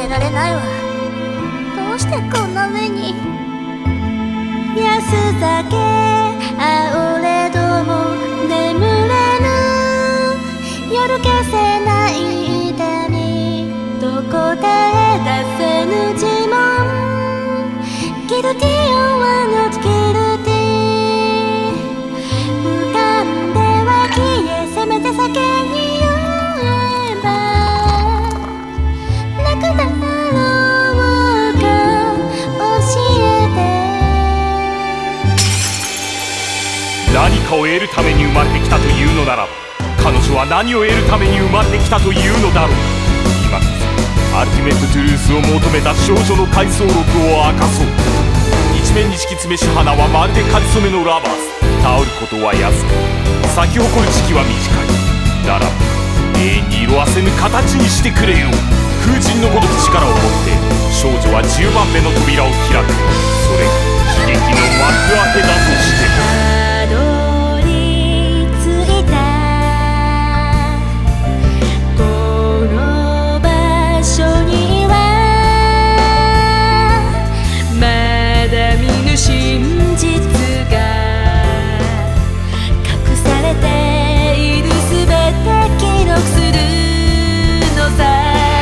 られないわ。どうしてこんな目に。安酒あおれども眠れぬ、夜消せない痛み、どこで出せぬ自問。ギルティオはノットギルティ、浮かんでは消え、せめて酒に酔えばなくなろうか教えて。 何かを得るために生まれてきたというのならば、彼女は何を得るために生まれてきたというのだろう。今こそアルティメットトゥルースを求めた少女の回想録を明かそう。一面に敷き詰めし花はまるでかりそめのラバース。倒ることは安く、咲き誇る時期は短い。ならば永遠に色あせぬ形にしてくれよう。風神のごとき力を持って少女は10番目の扉を開く。それが悲劇の幕開けだとしてたどり着いたこの場所には、まだ見ぬ真実が隠されている。すべて記録するのさ。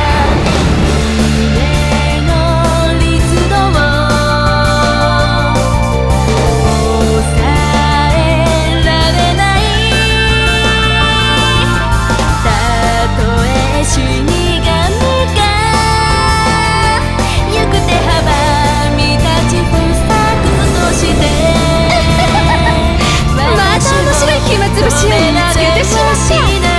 胸の律動を抑えられない。たとえ死神が行く手阻み立ちふさぐとしてまた面白い暇つぶしを見つけてしまった。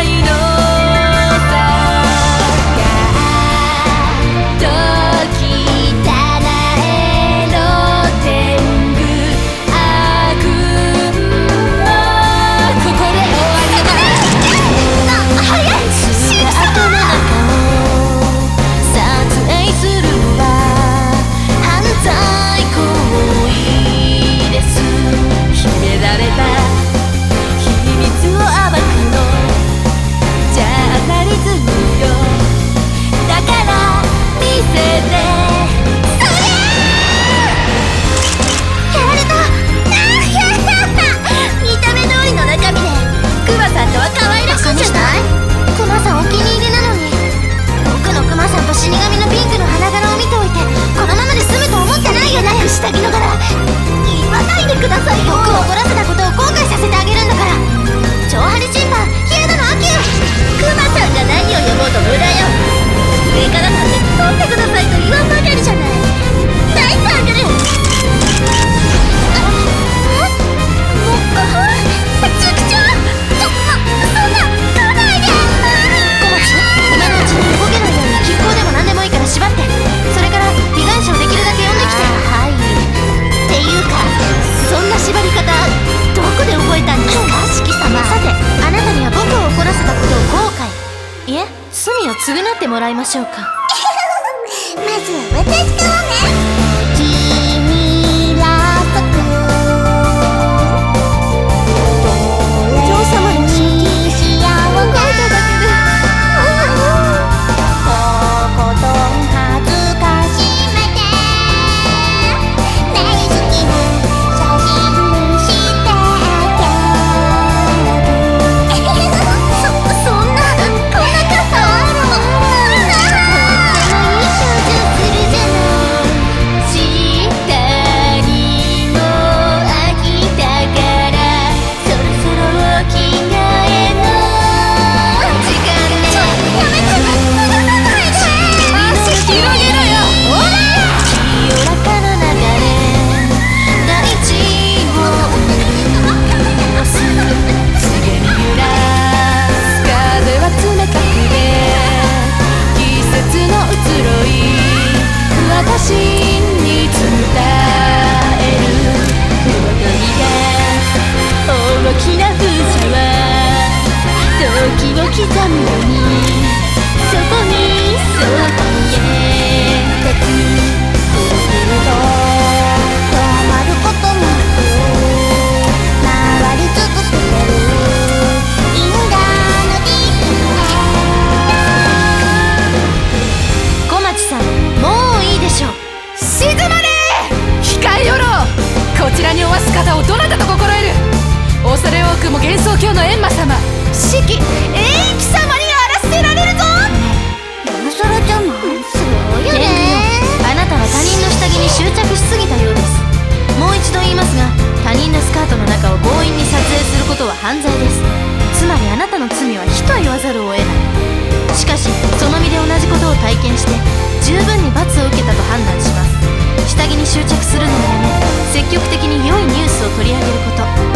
罪を償ってもらいましょうか。 まずは私からね。君らとくお嬢様のにしやを書いただけでとことん恥ずかしめて大好きな写真にしてそんなこんなことあるの？とってもいい表情するじゃない。 して十分に罰を受けたと判断します。下着に執着するのをやめ、積極的に良いニュースを取り上げること、